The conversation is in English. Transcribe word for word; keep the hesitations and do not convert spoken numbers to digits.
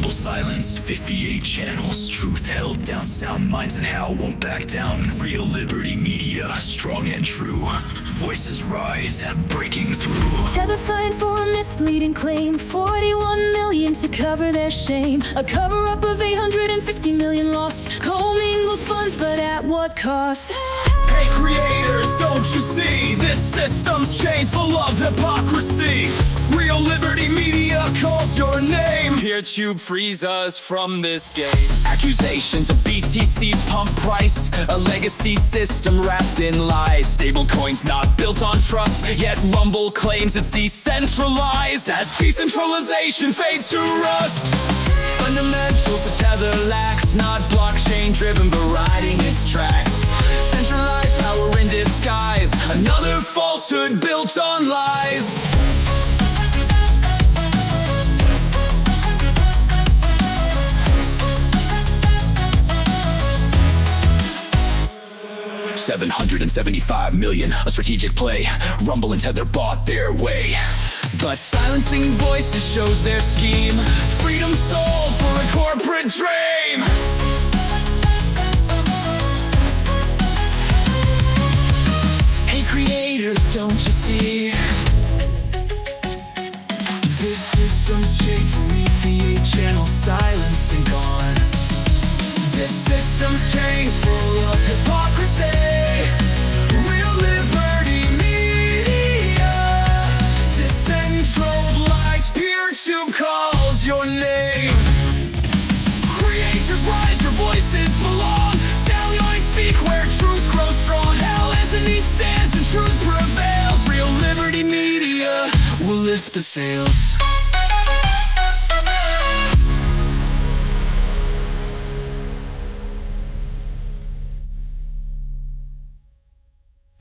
Rumble silenced, fifty-eight channels. Truth held down, sound minds and how won't back down. Real Liberty Media, strong and true. Voices rise, breaking through. Tether fighting for a misleading claim. forty-one million to cover their shame. A cover-up of eight hundred fifty million lost. Commingled funds, but at what cost? Hey creators, don't you see? This system's changed, full of hypocrisy. Real Liberty Media calls your name. PeerTube frees us from this game. Accusations of B T C's pump price, a legacy system wrapped in lies. Stable coins not built on trust, yet Rumble claims it's decentralized. As decentralization fades to rust, fundamentals of Tether lacks, not blockchain driven but riding its tracks. Centralized power in disguise, another falsehood built on lies. seven hundred seventy-five million, a strategic play. Rumble and Tether bought their way, but silencing voices shows their scheme. Freedom sold for a corporate dream. Hey creators, don't you see? This system's changed, fifty-eight channels silenced and gone. This system's changed, full of hypocrisy. Real Liberty Media, decentralized, PeerTube calls your name. Creators rise, your voices belong. Stallions speak where truth grows strong. Hal Anthony stands and truth prevails. Real Liberty Media will lift the sails.